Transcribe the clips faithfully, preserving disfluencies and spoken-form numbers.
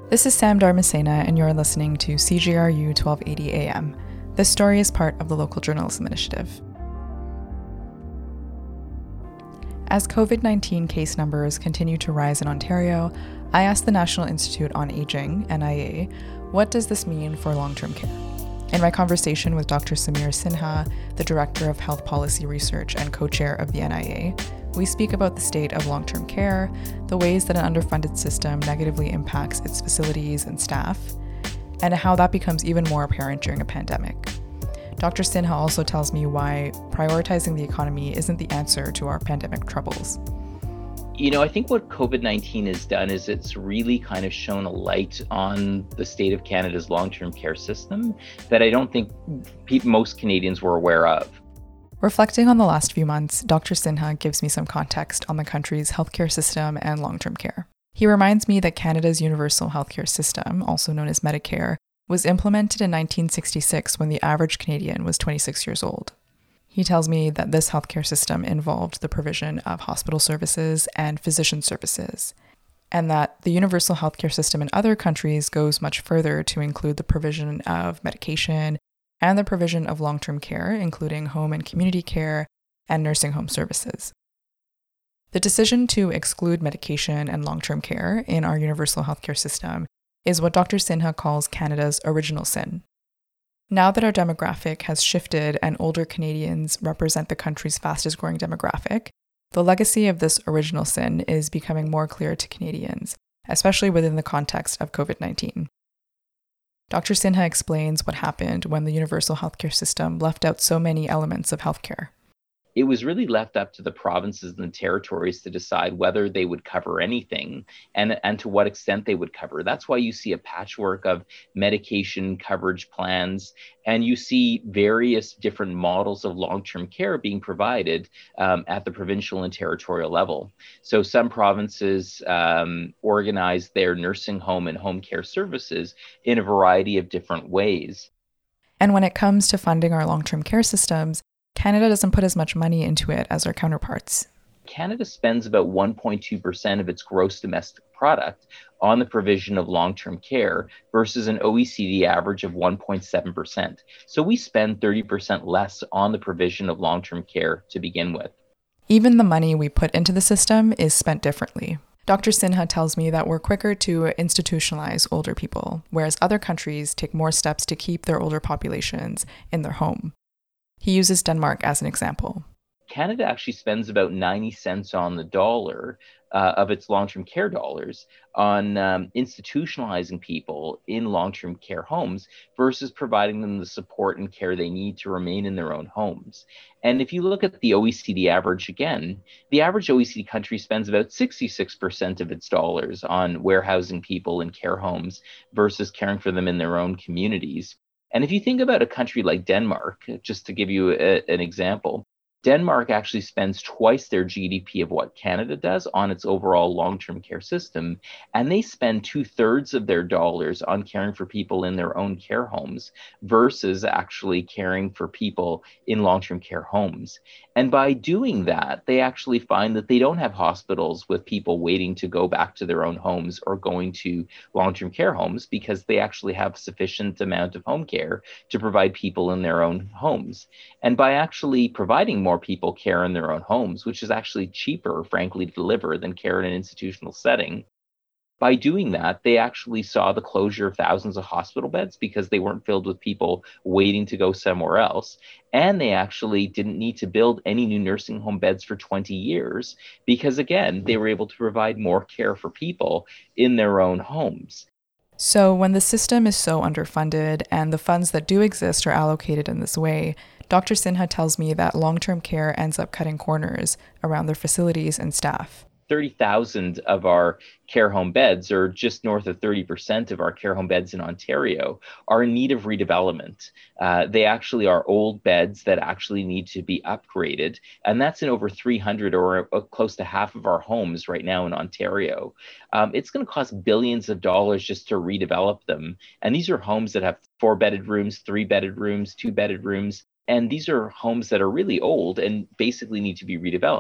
This is Sam Dharmasena, and you're listening to C J R U twelve eighty A M. This story is part of the Local Journalism Initiative. As COVID nineteen case numbers continue to rise in Ontario, I asked the National Institute on Aging, N I A, what does this mean for long-term care? In my conversation with Doctor Samir Sinha, the Director of Health Policy Research and co-chair of the N I A, we speak about the state of long-term care, the ways that an underfunded system negatively impacts its facilities and staff, and how that becomes even more apparent during a pandemic. Doctor Sinha also tells me why prioritizing the economy isn't the answer to our pandemic troubles. You know, I think what COVID nineteen has done is it's really kind of shown a light on the state of Canada's long-term care system that I don't think pe- most Canadians were aware of. Reflecting on the last few months, Doctor Sinha gives me some context on the country's healthcare system and long-term care. He reminds me that Canada's universal healthcare system, also known as Medicare, was implemented in nineteen sixty-six when the average Canadian was twenty-six years old. He tells me that this healthcare system involved the provision of hospital services and physician services, and that the universal healthcare system in other countries goes much further to include the provision of medication and the provision of long-term care, including home and community care and nursing home services. The decision to exclude medication and long-term care in our universal healthcare system is what Doctor Sinha calls Canada's original sin. Now that our demographic has shifted and older Canadians represent the country's fastest-growing demographic, the legacy of this original sin is becoming more clear to Canadians, especially within the context of COVID nineteen. Doctor Sinha explains what happened when the universal healthcare system left out so many elements of healthcare. It was really left up to the provinces and the territories to decide whether they would cover anything and, and to what extent they would cover. That's why you see a patchwork of medication coverage plans, and you see various different models of long-term care being provided um, at the provincial and territorial level. So some provinces um, organize their nursing home and home care services in a variety of different ways. And when it comes to funding our long-term care systems, Canada doesn't put as much money into it as our counterparts. Canada spends about one point two percent of its gross domestic product on the provision of long-term care versus an O E C D average of one point seven percent. So we spend thirty percent less on the provision of long-term care to begin with. Even the money we put into the system is spent differently. Doctor Sinha tells me that we're quicker to institutionalize older people, whereas other countries take more steps to keep their older populations in their home. He uses Denmark as an example. Canada actually spends about ninety cents on the dollar uh, of its long-term care dollars on um, institutionalizing people in long-term care homes versus providing them the support and care they need to remain in their own homes. And if you look at the O E C D average again, the average O E C D country spends about sixty-six percent of its dollars on warehousing people in care homes versus caring for them in their own communities. And if you think about a country like Denmark, just to give you a, an example, Denmark actually spends twice their G D P of what Canada does on its overall long-term care system, and they spend two-thirds of their dollars on caring for people in their own care homes versus actually caring for people in long-term care homes. And by doing that, they actually find that they don't have hospitals with people waiting to go back to their own homes or going to long-term care homes because they actually have sufficient amount of home care to provide people in their own homes. And by actually providing more more people care in their own homes, which is actually cheaper, frankly, to deliver than care in an institutional setting. By doing that, they actually saw the closure of thousands of hospital beds because they weren't filled with people waiting to go somewhere else. And they actually didn't need to build any new nursing home beds for twenty years because, again, they were able to provide more care for people in their own homes. So when the system is so underfunded and the funds that do exist are allocated in this way, Doctor Sinha tells me that long-term care ends up cutting corners around their facilities and staff. thirty thousand of our care home beds, or just north of thirty percent of our care home beds in Ontario, are in need of redevelopment. Uh, they actually are old beds that actually need to be upgraded, and that's in over three hundred or uh, close to half of our homes right now in Ontario. Um, it's going to cost billions of dollars just to redevelop them, and these are homes that have four-bedded rooms, three-bedded rooms, two-bedded rooms, and these are homes that are really old and basically need to be redeveloped.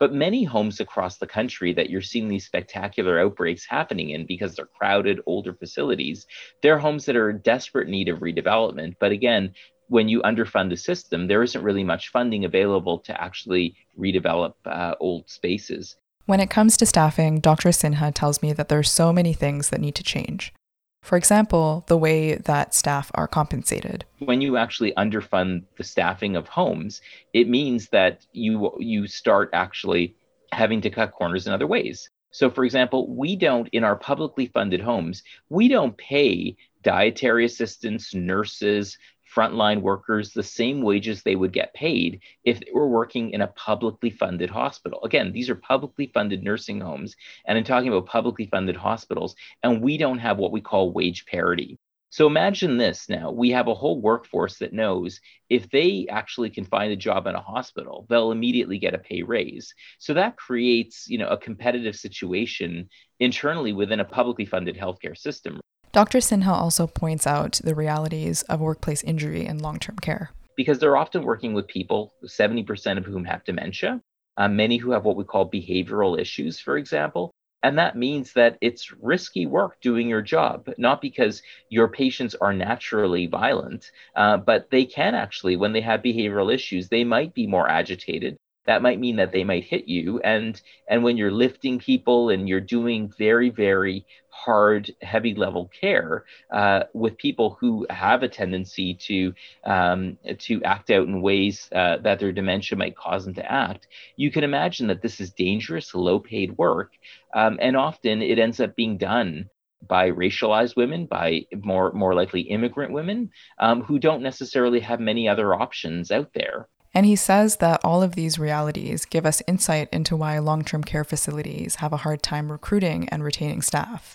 But many homes across the country that you're seeing these spectacular outbreaks happening in because they're crowded, older facilities, they're homes that are in desperate need of redevelopment. But again, when you underfund the system, there isn't really much funding available to actually redevelop uh, old spaces. When it comes to staffing, Doctor Sinha tells me that there are so many things that need to change. For example, the way that staff are compensated. When you actually underfund the staffing of homes, it means that you you start actually having to cut corners in other ways. So, for example, we don't, in our publicly funded homes, we don't pay dietary assistants, nurses, frontline workers the same wages they would get paid if they were working in a publicly funded hospital. Again, these are publicly funded nursing homes, and I'm talking about publicly funded hospitals, and we don't have what we call wage parity. So imagine this now, we have a whole workforce that knows if they actually can find a job in a hospital, they'll immediately get a pay raise. So that creates, you know, a competitive situation internally within a publicly funded healthcare system. Doctor Sinha also points out the realities of workplace injury in long-term care. Because they're often working with people, seventy percent of whom have dementia, uh, many who have what we call behavioral issues, for example. And that means that it's risky work doing your job, not because your patients are naturally violent, uh, but they can actually, when they have behavioral issues, they might be more agitated. That might mean that they might hit you. And, and when you're lifting people and you're doing very, very hard, heavy level care uh, with people who have a tendency to, um, to act out in ways uh, that their dementia might cause them to act, you can imagine that this is dangerous, low paid work. Um, and often it ends up being done by racialized women, by more, more likely immigrant women um, who don't necessarily have many other options out there. And he says that all of these realities give us insight into why long-term care facilities have a hard time recruiting and retaining staff.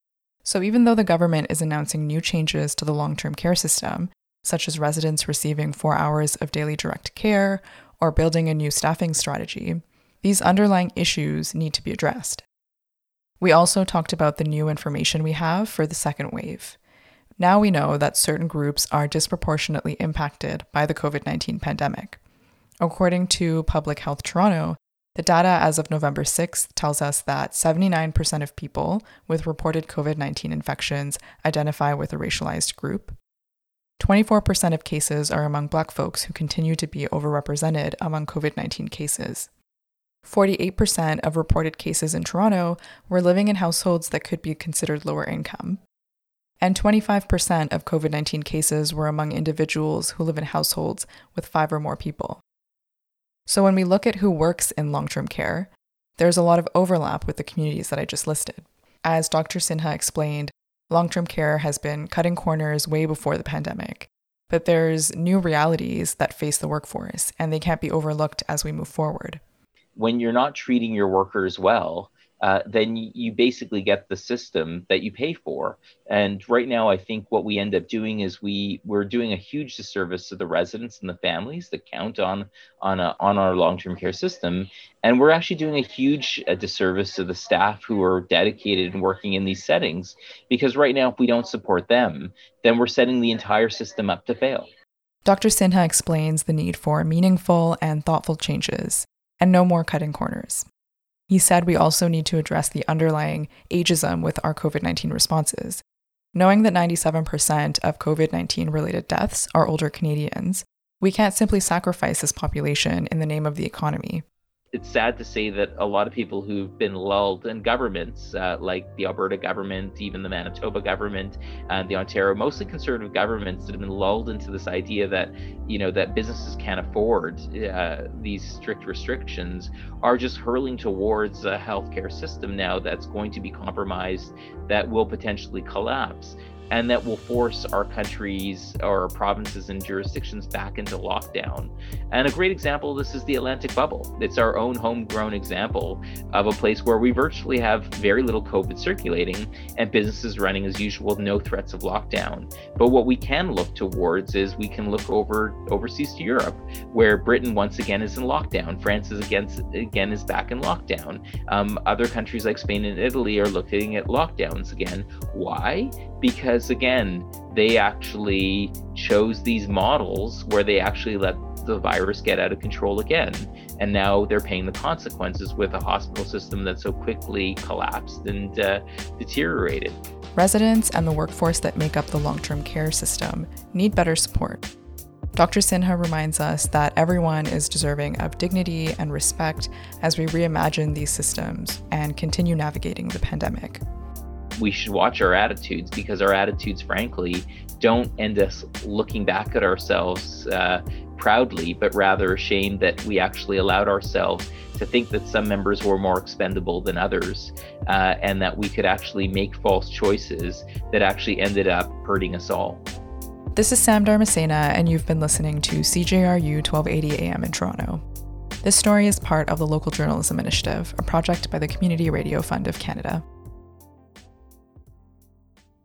So even though the government is announcing new changes to the long-term care system, such as residents receiving four hours of daily direct care or building a new staffing strategy, these underlying issues need to be addressed. We also talked about the new information we have for the second wave. Now we know that certain groups are disproportionately impacted by the covid nineteen pandemic. According to Public Health Toronto, the data as of November sixth tells us that seventy-nine percent of people with reported covid nineteen infections identify with a racialized group. twenty-four percent of cases are among Black folks who continue to be overrepresented among covid nineteen cases. forty-eight percent of reported cases in Toronto were living in households that could be considered lower income. And twenty-five percent of covid nineteen cases were among individuals who live in households with five or more people. So when we look at who works in long-term care, there's a lot of overlap with the communities that I just listed. As Doctor Sinha explained, long-term care has been cutting corners way before the pandemic, but there's new realities that face the workforce, and they can't be overlooked as we move forward. When you're not treating your workers well, Uh, then you basically get the system that you pay for. And right now, I think what we end up doing is we, we're doing a huge disservice to the residents and the families that count on, on, a, on our long-term care system. And we're actually doing a huge uh, disservice to the staff who are dedicated and working in these settings. Because right now, if we don't support them, then we're setting the entire system up to fail. Doctor Sinha explains the need for meaningful and thoughtful changes, and no more cutting corners. He said we also need to address the underlying ageism with our covid nineteen responses. Knowing that ninety-seven percent of covid nineteen related deaths are older Canadians, we can't simply sacrifice this population in the name of the economy. It's sad to say that a lot of people who've been lulled in governments, uh, like the Alberta government, even the Manitoba government, and the Ontario, mostly conservative governments that have been lulled into this idea that, you know, that businesses can't afford uh, these strict restrictions, are just hurling towards a healthcare system now that's going to be compromised, that will potentially collapse, and that will force our countries or provinces and jurisdictions back into lockdown. And a great example of this is the Atlantic bubble. It's our own homegrown example of a place where we virtually have very little COVID circulating and businesses running as usual, no threats of lockdown. But what we can look towards is we can look over overseas to Europe, where Britain once again is in lockdown. France is against, again is back in lockdown. Um, other countries like Spain and Italy are looking at lockdowns again. Why? Because again, they actually chose these models where they actually let the virus get out of control again. And now they're paying the consequences with a hospital system that so quickly collapsed and uh, deteriorated. Residents and the workforce that make up the long-term care system need better support. Doctor Sinha reminds us that everyone is deserving of dignity and respect as we reimagine these systems and continue navigating the pandemic. We should watch our attitudes, because our attitudes, frankly, don't end us looking back at ourselves uh, proudly, but rather ashamed that we actually allowed ourselves to think that some members were more expendable than others, uh, and that we could actually make false choices that actually ended up hurting us all. This is Sam Dharmasena, and you've been listening to C J R U twelve eighty A M in Toronto. This story is part of the Local Journalism Initiative, a project by the Community Radio Fund of Canada.